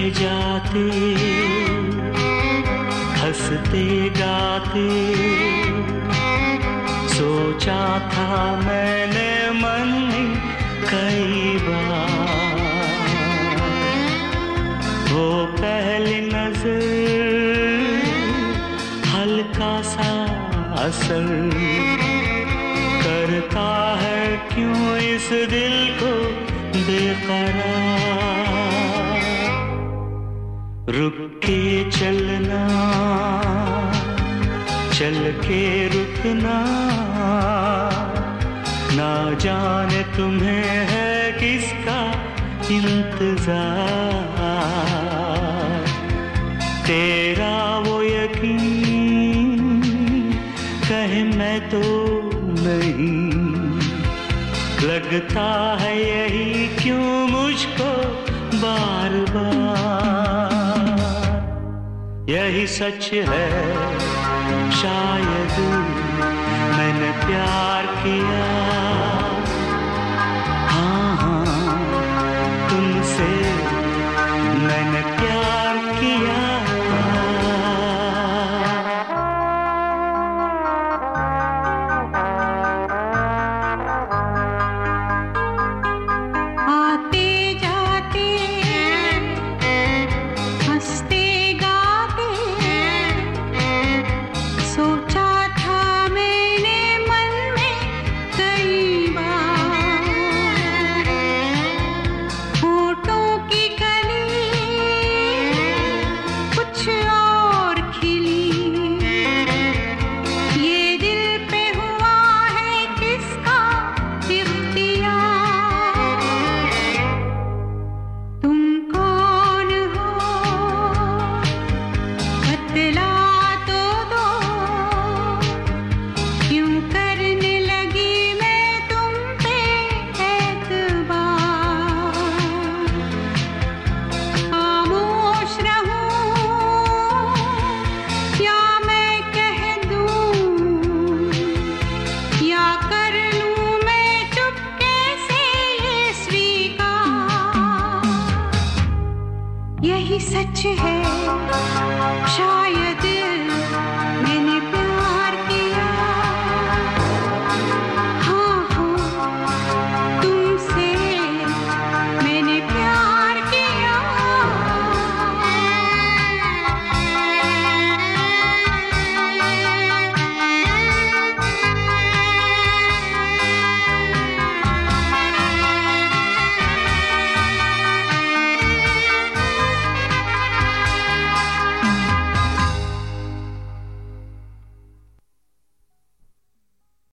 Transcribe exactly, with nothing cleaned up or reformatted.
जाते हंसते गाते सोचा था मैंने मन में कई बार, वो पहली नजर हल्का सा असर करता है क्यों इस दिल को बेकरार। रुक के चलना, चल के रुकना, ना जाने तुम्हें है किसका इंतजार। तेरा वो यकीन कहे मैं तो नहीं, लगता है यही क्यों मुझको बार बार। यही सच है शायद मैंने प्यार किया, हाँ हाँ तुमसे मैंने प्यार किया। यही सच है शायद